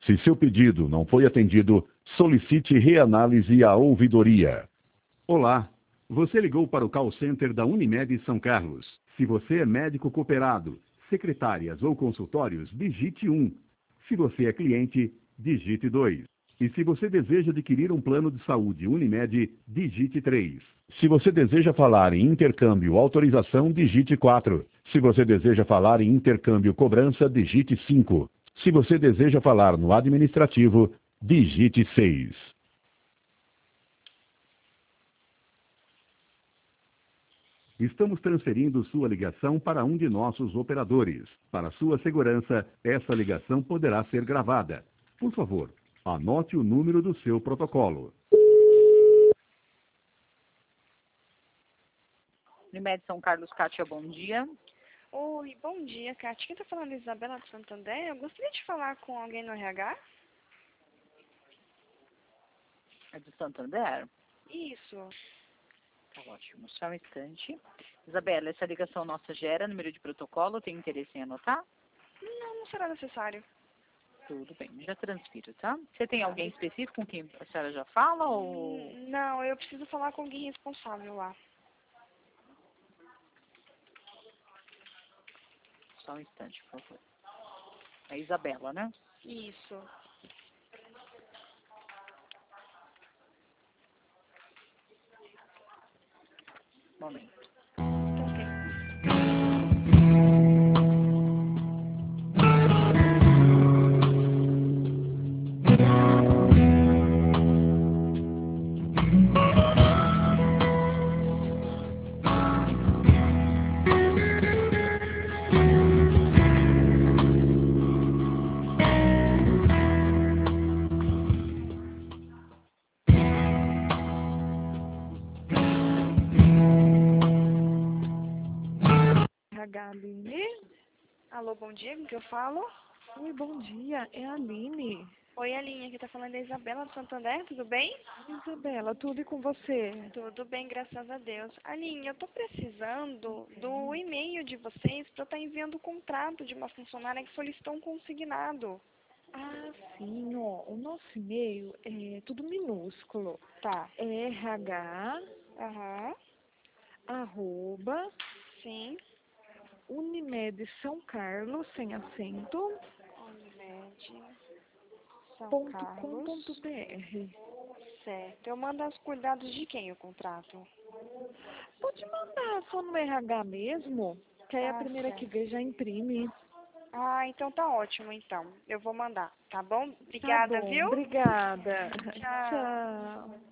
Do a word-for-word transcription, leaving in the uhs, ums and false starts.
Se seu pedido não foi atendido, solicite reanálise à ouvidoria. Olá, você ligou para o call center da Unimed São Carlos. Se você é médico cooperado, secretárias ou consultórios, digite um. Se você é cliente, digite dois. E se você deseja adquirir um plano de saúde Unimed, digite três. Se você deseja falar em intercâmbio autorização, digite quatro. Se você deseja falar em intercâmbio cobrança, digite cinco. Se você deseja falar no administrativo, digite seis. Estamos transferindo sua ligação para um de nossos operadores. Para sua segurança, essa ligação poderá ser gravada. Por favor, anote o número do seu protocolo. Unimed São Carlos, Kátia, bom dia. Oi, bom dia, Kátia. Quem está falando é Isabela de Santander. Eu gostaria de falar com alguém no R H. É do Santander? Isso. Tá ótimo, só um instante. Isabela, essa ligação nossa gera número de protocolo, tem interesse em anotar? Não, não será necessário. Tudo bem, já transfiro, tá? Você tem alguém específico com quem a senhora já fala ou... Hum, Não, eu preciso falar com alguém responsável lá. Só um instante, por favor. É a Isabela, né? Isso. Momento. Então, ok. R H Aline? Alô, bom dia, com que eu falo? Oi, bom dia, é a Aline. Oi, Alinha, aqui tá falando é a Isabela de Santander, tudo bem? Isabela, tudo e com você? Tudo bem, graças a Deus. Alinha, eu tô precisando do e-mail de vocês para eu estar enviando o contrato de uma funcionária que solicitou um consignado. Ah, sim, ó, o nosso e-mail é tudo minúsculo. Tá. É rh, Aham. arroba, Sim. Unimed São Carlos, sem acento, Unimed São ponto com Carlos. ponto br. Certo. Eu mando os cuidados de quem o contrato? Pode mandar só no R H mesmo, que aí a Ah, primeira certo. que vê já imprime. Ah, então tá ótimo, então. Eu vou mandar, tá bom? Tá Obrigada, bom, viu? obrigada. Tchau. Tchau.